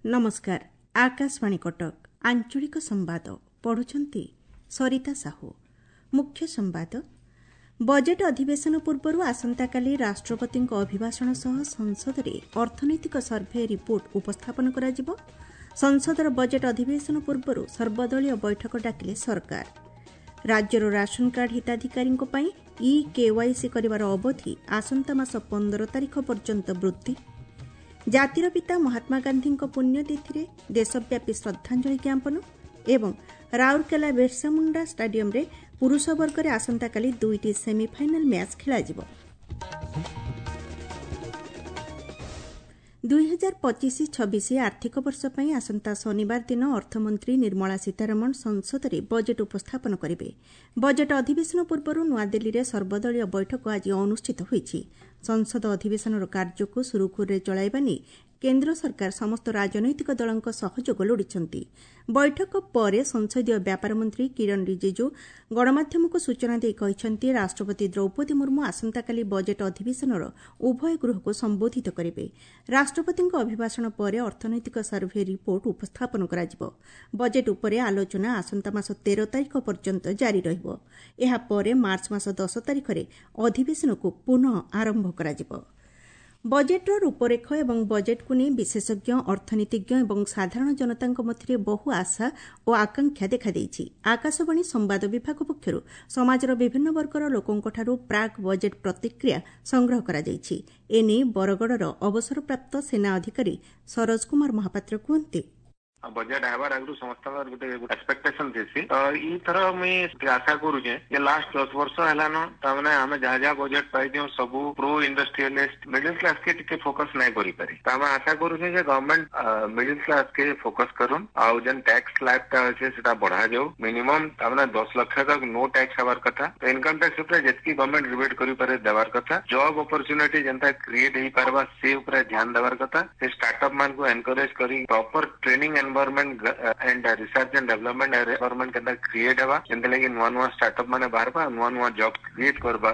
नमस्कार। आकाशवाणी कटक आंचलिक संवाद पढ़ुछंती सरिता साहू। मुख्य संवाद। बजेट अधिवेशन पूर्व आसंताकाली राष्ट्रपति अभिभाषण सह संसद में अर्थनैतिक सर्भे रिपोर्ट उपस्थापन कराजिबो। संसदर बजेट अधिवेशन पूर्व सर्वदलीय बैठक डाकिले सरकार। राज्यर राशन कार्ड हिताधिकारी ई केवाईसी करिवार अवधि आसंता मास 15 तारिख पर्यंत वृद्धि। जातिर पिता महात्मा गांधी पुण्यतिथि में देशव्यापी श्रद्धांजलि ज्ञापन एवं राउरकेला बिरसा मुंडा स्टाडियम रे पुरुष वर्ग में आसंताकाली 2टी सेमिफाइनाल मैच खेलाजिबो। 2025-26 आर्थिक वर्ष पर आसंता शनिवार दिन अर्थमंत्री निर्मला सीतारमण संसद में बजेट उपस्थापन करेंगे। बजेट अधिवेशन पूर्व नूआदिल्ली में सर्वदलीय बैठक आज अनुष्ठित होईछि। संसद अधिवेशन कार्य को सुरुखुरे चलाइबा नै केन्द्र सरकार समस्त राजनैतिक दलों सहयोग लोड़िछंती। बैठक पर संसदीय व्यापार मंत्री किरण रिजिजू गणमाध्यम को सूचना दे कहिछंती राष्ट्रपति द्रौपदी मुर्मू आसंताकाली बजेट अधिवेशनर उभय गृह को संबोधित करेंगे। राष्ट्रपति अभिभाषण पर अर्थनैतिक सर्भे रिपोर्ट उपस्थापन कराजिबो। बजेट उपरे आलोचना आसंता मास 13 तारिख पर्यंत जारी रहिबो। एहा परे मार्च मास 10 तारिख रे अधिवेशन को पुनः आरंभ कराजिबो। बजेटर रूपरेख एवं बजेट को नहीं विशेषज्ञ अर्थनीतिज्ञ एवं साधारण जनता मध्य बहु आशा और आकांक्षा देखादेइछि। आकाशवाणी संवाद विभाग पक्षरु समाजर विभिन्न वर्गर लोकों प्राक बजेट प्रतिक्रिया संग्रह करा जाइछि। एने बरगड़र अवसरप्राप्त सेना अधिकारी सरोज कुमार महापात्र कहते बजेट आबार आगु समस्त गोटे एक्सपेक्टेशन थी। तो ई थर मुझे आशा करुचे ये लास्ट 10 वर्ष है ताने आम जहाँ जहाँ बजेट पाई सब प्रो इंडस्ट्रियलिस्ट मिडिल क्लास के टिके फोकस नहीं करी पारी। तो आम आशा करुचे गवर्नमेंट मिडिल क्लास के फोकस करूँ आउ जन टैक्स स्लैब टा अच्छे से बढ़ा जाऊ। मिनिमम ताने 10 लाख तक नो टैक्स हबार कथा। तो इनकम टैक्स ऊपर जितकी गवर्नमेंट रिबेट करी पारे देवार कथा। जॉब अपॉर्चुनिटी जनता क्रिएट हो पारबा से ऊपर ध्यान देवार कथा। से स्टार्टअप मान को एनकरेज करी proper training environment and research and development environment के अंदर क्रिएट हवा जेंते लगी नुआ स्टार्टअप माने बाहरबा नुआ जॉब क्रिएट करबा।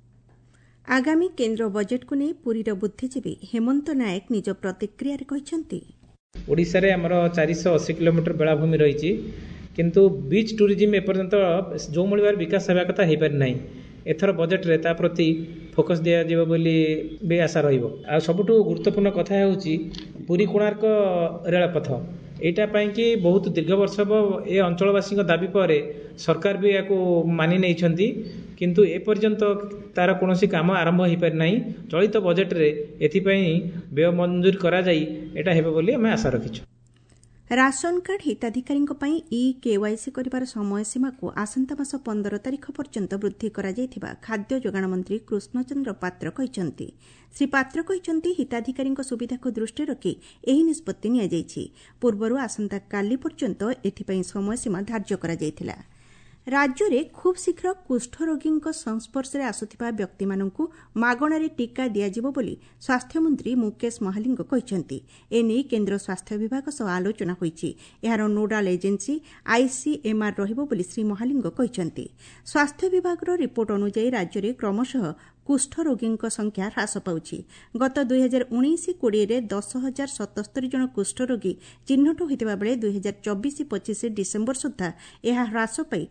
आगामी केंद्र बजेट को नहीं पुरीर बुद्धिजीवी हेमंत नायक निज प्रतिक्रिया रे कहिसंती ओडिसा रे हमर 480 किलोमीटर बेलाभूमि रहिछि किंतु बीच टूरिज्म एपर्यंत जो मळिबार विकास हेबा कथा हे पारि नाही। एथर बजेट रे ता प्रति फोकस दिया जीव बोली बे आशा रहिबो। आ सबटु गुरुत्वपूर्ण कथा हेउछि पुरी कोणार्क रेलपथ एटा पाई कि बहुत दीर्घ वर्ष ए अंचलवासी दाबी पर सरकार भी या मानि नहीं किंतु एपर्यंत तार कौन काम आरंभ हो पारि ना। चलित बजेट रे एथिपाई व्यय मंजूर करा जाई एटा हेबे बोली आमे आशा रखिछु। राशन कार्ड हिताधिकारी ई केवाईसी करिवार समय सीमा को आसंता मास 15 तारिख पर्यंत वृद्धि करा जायथिबा खाद्य जोगाण मंत्री कृष्णचंद्र पात्र कहिसंती। श्री पात्र कहिसंती हिताधिकारी सुविधा को दृष्टि रखी एही निष्पत्ति निया जायछि। पूर्वरु आसंता काली पर्यंत एथिपाई समय सीमा धार्य करा जायथिला। राज्य में खूब शीघ्र कुष्ठरोगी संस्पर्श में आसुथिबा व्यक्ति मानकु मागणारे टीका दियाजिबो बोली स्वास्थ्य मंत्री मुकेश महालिंग कहिसंती। एने केंद्र स्वास्थ्य विभाग सह आलोचना होईछि। एहार नोडाल एजेंसी आईसीएमआर रहिबो बोली श्री महालिंग कहिसंती। स्वास्थ्य विभाग रिपोर्ट अनुसार राज्य में क्रमशः कुष्ठरोगी संख्या ह्रास पाउछि। गत 2019-20 रे 10,077 जन कुष्ठरोगी चिन्हट होइतिबा बेले 2024-25 डिसेम्बर सुद्धा यह ह्रास पाई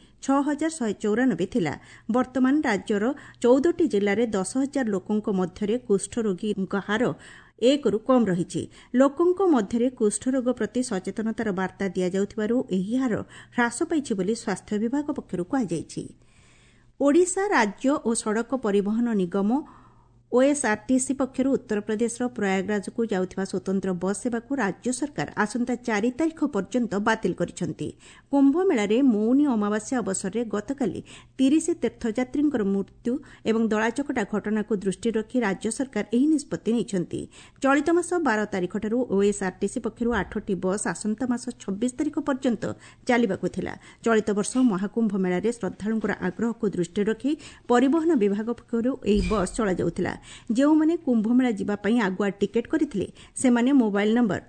6,194 थिला। वर्तमान राज्यर 14टी जिल्ला रे 10,000 लोकों मध्य कुष्ठरोगी हार 1 रु कम रही। लोकों मध्य कुष्ठरोग प्रति सचेतनतार वार्ता दिया जाउथिबारु एही हार ह्रास पाइछि बोली स्वास्थ्य विभाग पक्षरु कहाଯାଇଛି। ओडिशा राज्य और सड़क परिवहन निगम ओएसआरटीसी पक्षर उत्तर प्रदेश प्रयागराज को जाउथिबा स्वतंत्र बस सेवा को राज्य सरकार आसंता 4 तारिख पर्यंत बातिल करिसंती। कुंभ मेला मौनी अमावास्या अवसर में गतकाली 30 तीर्थयात्री मृत्यु एवं दलाचकटा घटना को दृष्टि रखी राज्य सरकार एही निष्पत्ति नेइछंती। चलित मास 12 तारिख ठारू ओएसआरटीसी पक्षर 8टी बस आसंता मास 26 तारिख पर्यंत चलिबाकु थिला। चलित वर्ष महाकुंभ मेला श्रद्धालुंकर आग्रह को दृष्टि रखी परिवहन विभाग पक्षर एही बस चला जाउथिला। जो मैंने कुंभमेला जीवाई आगुआ टिकेट करते सेमाने मोबाइल नंबर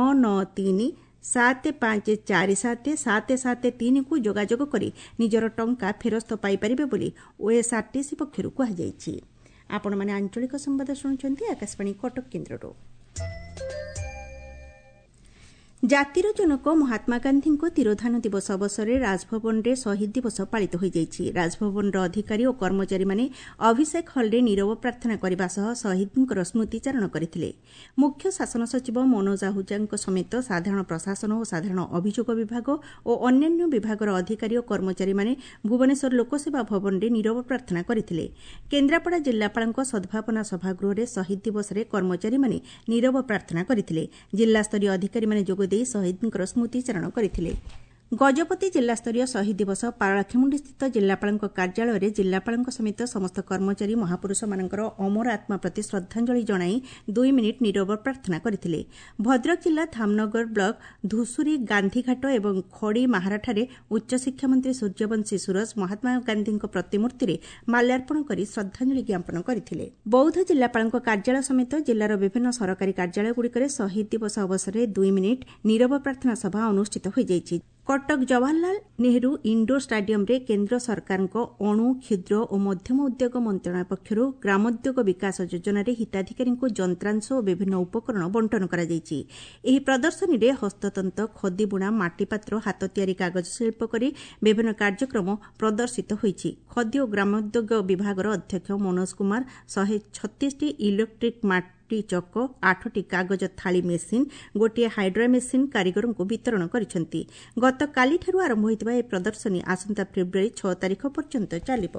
9937547773 को जोगाजोग करी निजर टंका फेरस्त पाइपारिबे बोली ओएसआरटीसी पक्षरु कहाଯାଇଛି। आपण माने आंचलिक संवाद शुणुछंती आकाशवाणी कटक केन्द्ररो। ଜାତିର ଜନକ ମହାତ୍ମା ଗାନ୍ଧୀଙ୍କ ତିରୋଧାନ ଦିବସ ଅବସରରେ ରାଜଭବନରେ ଶହୀଦ ଦିବସ ପାଳିତ ହୋଇଯାଇଛି। ରାଜଭବନର ଅଧିକାରୀ ଓ କର୍ମଚାରୀମାନେ ଅଭିଷେକ ହଲ୍ରେ ନିରବ ପ୍ରାର୍ଥନା କରିବା ସହ ଶହୀଦଙ୍କର ସ୍ମୃତିଚାରଣ କରିଥିଲେ। ମୁଖ୍ୟ ଶାସନ ସଚିବ ମନୋଜ ଆହୁଜାଙ୍କ ସମେତ ସାଧାରଣ ପ୍ରଶାସନ ଓ ସାଧାରଣ ଅଭିଯୋଗ ବିଭାଗ ଓ ଅନ୍ୟାନ୍ୟ ବିଭାଗର ଅଧିକାରୀ ଓ କର୍ମଚାରୀମାନେ ଭୁବନେଶ୍ୱର ଲୋକସେବା ଭବନରେ ନିରବ ପ୍ରାର୍ଥନା କରିଥିଲେ। କେନ୍ଦ୍ରାପଡ଼ା ଜିଲ୍ଲାପାଳଙ୍କ ସଦ୍ଭାବନା ସଭାଗୃହରେ ଶହୀଦ ଦିବସରେ କର୍ମଚାରୀମାନେ ନିରବ ପ୍ରାର୍ଥନା କରିଥିଲେ। ଜିଲ୍ଲାସ୍ତରୀୟ ଅଧିକାରୀମାନେ ଯୋଗ ଦେଇ ଶହୀଦଙ୍କର ସ୍ମୃତିଚାରଣ କରିଥିଲେ। ଗଜପତି ଜିଲ୍ଲାସ୍ତରୀୟ ଶହୀଦ ଦିବସ ପାରଳାଖେମୁଣ୍ଡିସ୍ଥିତ ଜିଲ୍ଲାପାଳଙ୍କ କାର୍ଯ୍ୟାଳୟରେ ଜିଲ୍ଲାପାଳଙ୍କ ସମେତ ସମସ୍ତ କର୍ମଚାରୀ ମହାପୁରୁଷମାନଙ୍କର ଅମର ଆତ୍ମା ପ୍ରତି ଶ୍ରଦ୍ଧାଞ୍ଜଳି ଜଣାଇ 2 ମିନିଟ୍ ନିରବ ପ୍ରାର୍ଥନା କରିଥିଲେ। ଭଦ୍ରକ ଜିଲ୍ଲା ଧାମନଗର ବ୍ଲକ ଧୁଷୁରୀ ଗାନ୍ଧୀଘାଟ ଏବଂ ଖଡ଼ି ମାହାରାଠାରେ ଉଚ୍ଚଶିକ୍ଷାମନ୍ତ୍ରୀ ସୂର୍ଯ୍ୟବଂଶୀ ସୁରଜ ମହାତ୍ମା ଗାନ୍ଧୀଙ୍କ ପ୍ରତିମୂର୍ତ୍ତିରେ ମାଲ୍ୟାର୍ପଣ କରି ଶ୍ରଦ୍ଧାଞ୍ଜଳି ଜ୍ଞାପନ କରିଥିଲେ। ବୌଦ୍ଧ ଜିଲ୍ଲାପାଳଙ୍କ କାର୍ଯ୍ୟାଳୟ ସମେତ ଜିଲ୍ଲାର ବିଭିନ୍ନ ସରକାରୀ କାର୍ଯ୍ୟାଳୟଗୁଡ଼ିକରେ ଶହୀଦ ଦିବସ ଅବସରରେ 2 ମିନିଟ୍ ନିରବ ପ୍ରାର୍ଥନା ସଭା ଅନୁଷ୍ଠିତ ହୋଇଯାଇଛି। କଟକ ଜବାହରଲାଲ ନେହେରୁ ଇଣ୍ଡୋର ଷ୍ଟାଡିୟମରେ କେନ୍ଦ୍ର ସରକାରଙ୍କ ଅଣୁ କ୍ଷୁଦ୍ର ଓ ମଧ୍ୟମ ଉଦ୍ୟୋଗ ମନ୍ତ୍ରଣାଳୟ ପକ୍ଷରୁ ଗ୍ରାମୋଦ୍ୟୋଗ ବିକାଶ ଯୋଜନାରେ ହିତାଧିକାରୀଙ୍କୁ ଯନ୍ତ୍ରାଂଶ ଓ ବିଭିନ୍ନ ଉପକରଣ ବଣ୍ଟନ କରାଯାଇଛି। ଏହି ପ୍ରଦର୍ଶନୀରେ ହସ୍ତତନ୍ତ ଖଦୀବୁଣା ମାଟିପାତ୍ର ହାତ ତିଆରି କାଗଜ ଶିଳ୍ପ କରି ବିଭିନ୍ନ କାର୍ଯ୍ୟକ୍ରମ ପ୍ରଦର୍ଶିତ ହୋଇଛି। ଖଦୀ ଓ ଗ୍ରାମୋଦ୍ୟୋଗ ବିଭାଗର ଅଧ୍ୟକ୍ଷ ମନୋଜ କୁମାର 136ଟି ଇଲେକ୍ଟ୍ରିକ୍ ଚକ 8ଟି କାଗଜ ଥାଳି ମେସିନ୍ ଗୋଟିଏ ହାଇଡ୍ରା ମେସିନ୍ କାରିଗରଙ୍କୁ ବିତରଣ କରିଛନ୍ତି। ଗତକାଲିଠାରୁ ଆରମ୍ଭ ହୋଇଥିବା ଏହି ପ୍ରଦର୍ଶନୀ ଆସନ୍ତା ଫେବୃୟାରୀ 6 ତାରିଖ ପର୍ଯ୍ୟନ୍ତ ଚାଲିବ।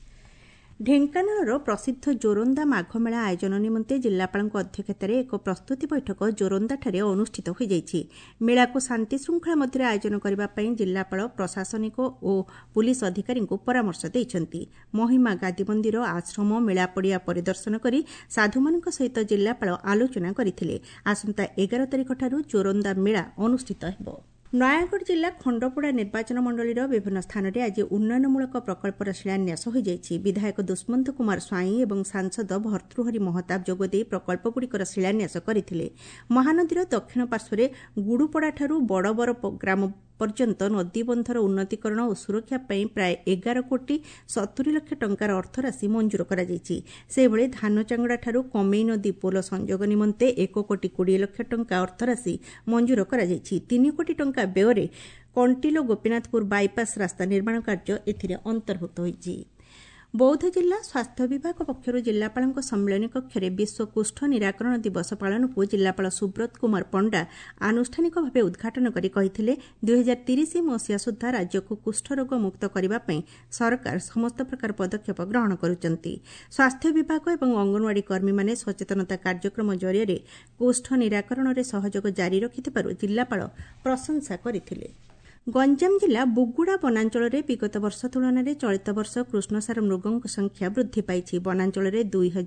ଢେଙ୍କାନାଳର ପ୍ରସିଦ୍ଧ ଜୋରନ୍ଦା ମାଘମେଳା ଆୟୋଜନ ନିମନ୍ତେ ଜିଲ୍ଲାପାଳଙ୍କ ଅଧ୍ୟକ୍ଷତାରେ ଏକ ପ୍ରସ୍ତୁତି ବୈଠକ ଜୋରନ୍ଦାଠାରେ ଅନୁଷ୍ଠିତ ହୋଇଯାଇଛି। ମେଳାକୁ ଶାନ୍ତିଶୃଙ୍ଖଳା ମଧ୍ୟରେ ଆୟୋଜନ କରିବା ପାଇଁ ଜିଲ୍ଲାପାଳ ପ୍ରଶାସନିକ ଓ ପୁଲିସ ଅଧିକାରୀଙ୍କୁ ପରାମର୍ଶ ଦେଇଛନ୍ତି। ମହିମା ଗାଦି ମନ୍ଦିର ଆଶ୍ରମ ମେଳା ପଡ଼ିଆ ପରିଦର୍ଶନ କରି ସାଧୁମାନଙ୍କ ସହିତ ଜିଲ୍ଲାପାଳ ଆଲୋଚନା କରିଥିଲେ। ଆସନ୍ତା 11 ତାରିଖଠାରୁ ଜୋରନ୍ଦା ମେଳା ଅନୁଷ୍ଠିତ ହେବ। ନୟାଗଡ଼ ଜିଲ୍ଲା ଖଣ୍ଡପଡ଼ା ନିର୍ବାଚନ ମଣ୍ଡଳୀର ବିଭିନ୍ନ ସ୍ଥାନରେ ଆଜି ଉନ୍ନୟନମୂଳକ ପ୍ରକଳ୍ପର ଶିଳାନ୍ୟାସ ହୋଇଯାଇଛି। ବିଧାୟକ ଦୁଷ୍ମନ୍ତ କୁମାର ସ୍ୱାଇଁ ଏବଂ ସାଂସଦ ଭର୍ତ୍ତୃହରି ମହତାବ ଯୋଗଦେଇ ପ୍ରକଳ୍ପଗୁଡ଼ିକର ଶିଳାନ୍ୟାସ କରିଥିଲେ। ମହାନଦୀର ଦକ୍ଷିଣ ପାର୍ଶ୍ୱରେ ଗୁଡ଼ୁପଡ଼ାଠାରୁ ବଡ଼ବର ଗ୍ରାମ ପର୍ଯ୍ୟନ୍ତ ନଦୀବନ୍ଧର ଉନ୍ନତୀକରଣ ଓ ସୁରକ୍ଷା ପାଇଁ ପ୍ରାୟ 11 କୋଟି 70 ଲକ୍ଷ ଟଙ୍କାର ଅର୍ଥରାଶି ମଞ୍ଜୁର କରାଯାଇଛି। ସେହିଭଳି ଧାନଚାଙ୍ଗଡ଼ାଠାରୁ କମେଇ ନଦୀ ପୋଲ ସଂଯୋଗ ନିମନ୍ତେ 1 କୋଟି 20 ଲକ୍ଷ ଟଙ୍କା ଅର୍ଥରାଶି ମଞ୍ଜୁର କରାଯାଇଛି। 3 କୋଟି ଟଙ୍କା ବ୍ୟୟରେ କଣ୍ଟିଲୋ ଗୋପୀନାଥପୁର ବାଇପାସ୍ ରାସ୍ତା ନିର୍ମାଣ କାର୍ଯ୍ୟ ଏଥିରେ ଅନ୍ତର୍ଭୁକ୍ତ ହୋଇଛି। ବୌଦ୍ଧ ଜିଲ୍ଲା ସ୍ୱାସ୍ଥ୍ୟ ବିଭାଗ ପକ୍ଷରୁ ଜିଲ୍ଲାପାଳଙ୍କ ସମ୍ମିଳନୀ କକ୍ଷରେ ବିଶ୍ୱ କୁଷ୍ଠ ନିରାକରଣ ଦିବସ ପାଳନକୁ ଜିଲ୍ଲାପାଳ ସୁବ୍ରତ କୁମାର ପଣ୍ଡା ଆନୁଷ୍ଠାନିକ ଭାବେ ଉଦ୍ଘାଟନ କରି କହିଥିଲେ 2030 ମସିହା ସୁଦ୍ଧା ରାଜ୍ୟକୁ କୁଷ୍ଠରୋଗ ମୁକ୍ତ କରିବା ପାଇଁ ସରକାର ସମସ୍ତ ପ୍ରକାର ପଦକ୍ଷେପ ଗ୍ରହଣ କରୁଛନ୍ତି। ସ୍ୱାସ୍ଥ୍ୟ ବିଭାଗ ଏବଂ ଅଙ୍ଗନୱାଡି କର୍ମୀମାନେ ସଚେତନତା କାର୍ଯ୍ୟକ୍ରମ ଜରିଆରେ କୁଷ୍ଠ ନିରାକରଣରେ ସହଯୋଗ ଜାରି ରଖିଥିବାରୁ ଜିଲ୍ଲାପାଳ ପ୍ରଶଂସା କରିଥିଲେ। ଗଞ୍ଜାମ ଜିଲ୍ଲା ବୁଗୁଡ଼ା ବନାଞ୍ଚଳରେ ବିଗତ ବର୍ଷ ତୁଳନାରେ ଚଳିତ ବର୍ଷ କୃଷ୍ଣସାର ମୃଗଙ୍କ ସଂଖ୍ୟା ବୃଦ୍ଧି ପାଇଛି। ବନାଞ୍ଚଳରେ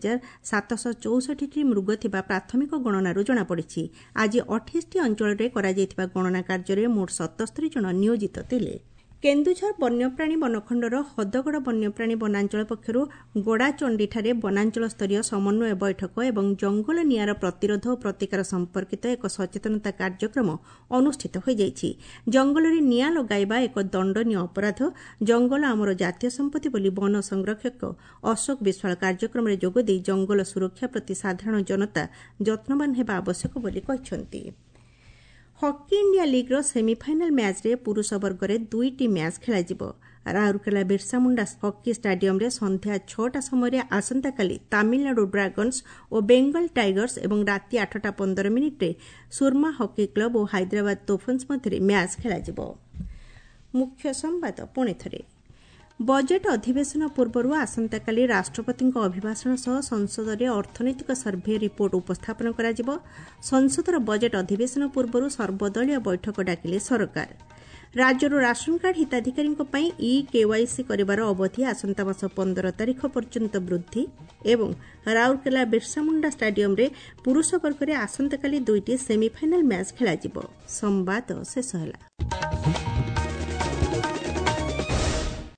2764ଟି ମୃଗ ଥିବା ପ୍ରାଥମିକ ଗଣନାରୁ ଜଣାପଡ଼ିଛି। ଆଜି 28ଟି ଅଞ୍ଚଳରେ କରାଯାଇଥିବା ଗଣନା କାର୍ଯ୍ୟରେ ମୋଟ 77 ଜଣ ନିୟୋଜିତ ଥିଲେ। କେନ୍ଦୁଝର ବନ୍ୟପ୍ରାଣୀ ବନଖଣ୍ଡର ହଦଗଡ଼ ବନ୍ୟପ୍ରାଣୀ ବନାଞ୍ଚଳ ପକ୍ଷରୁ ଗଡ଼ାଚଣ୍ଡିଠାରେ ବନାଞ୍ଚଳସ୍ତରୀୟ ସମନ୍ୱୟ ବୈଠକ ଏବଂ ଜଙ୍ଗଲ ନିଆଁର ପ୍ରତିରୋଧ ଓ ପ୍ରତିକାର ସମ୍ପର୍କିତ ଏକ ସଚେତନତା କାର୍ଯ୍ୟକ୍ରମ ଅନୁଷ୍ଠିତ ହୋଇଯାଇଛି। ଜଙ୍ଗଲରେ ନିଆଁ ଲଗାଇବା ଏକ ଦଣ୍ଡନୀୟ ଅପରାଧ। ଜଙ୍ଗଲ ଆମର ଜାତୀୟ ସମ୍ପତ୍ତି ବୋଲି ବନ ସଂରକ୍ଷକ ଅଶୋକ ବିଶ୍ୱାଳ କାର୍ଯ୍ୟକ୍ରମରେ ଯୋଗଦେଇ ଜଙ୍ଗଲ ସୁରକ୍ଷା ପ୍ରତି ସାଧାରଣ ଜନତା ଯତ୍ନବାନ ହେବା ଆବଶ୍ୟକ ବୋଲି କହିଛନ୍ତି। ହକି ଇଣ୍ଡିଆ ଲିଗ୍ର ସେମିଫାଇନାଲ୍ ମ୍ୟାଚ୍ରେ ପୁରୁଷ ବର୍ଗରେ 2ଟି ମ୍ୟାଚ୍ ଖେଳାଯିବ। ରାଉରକେଲା ବିର୍ସାମୁଣ୍ଡା ହକି ଷ୍ଟାଡିୟମରେ ସନ୍ଧ୍ୟା 6ଟା ସମୟରେ ଆସନ୍ତାକାଲି ତାମିଲନାଡୁ ଡ୍ରାଗନ୍ସ ଓ ବେଙ୍ଗଲ ଟାଇଗର୍ସ ଏବଂ ରାତି 8:15 ସୁରମା ହକି କ୍ଲବ ଓ ହାଇଦ୍ରାବାଦ ତୋଫନ୍ସ ମଧ୍ୟରେ ମ୍ୟାଚ୍ ଖେଳାଯିବ। ମୁଖ୍ୟ ସମ୍ବାଦ ପୁଣିଥରେ। ବଜେଟ୍ ଅଧିବେଶନ ପୂର୍ବରୁ ଆସନ୍ତାକାଲି ରାଷ୍ଟ୍ରପତିଙ୍କ ଅଭିଭାଷଣ ସହ ସଂସଦରେ ଅର୍ଥନୈତିକ ସର୍ଭେ ରିପୋର୍ଟ ଉପସ୍ଥାପନ କରାଯିବ। ସଂସଦର ବଜେଟ୍ ଅଧିବେଶନ ପୂର୍ବରୁ ସର୍ବଦଳୀୟ ବୈଠକ ଡାକିଲେ ସରକାର। ରାଜ୍ୟରୁ ରାସନ କାର୍ଡ ହିତାଧିକାରୀଙ୍କ ପାଇଁ କେୱାଇସି କରିବାର ଅବଧି ଆସନ୍ତା ମାସ 15 ତାରିଖ ପର୍ଯ୍ୟନ୍ତ ବୃଦ୍ଧି ଏବଂ ରାଉରକେଲା ବିର୍ସାମୁଣ୍ଡା ଷ୍ଟାଡିୟମରେ ପୁରୁଷ ବର୍ଗରେ ଆସନ୍ତାକାଲି 2ଟି ସେମିଫାଇନାଲ୍ ମ୍ୟାଚ୍ ଖେଳାଯିବ। ସମ୍ବାଦ ଶେଷ ହେଲା।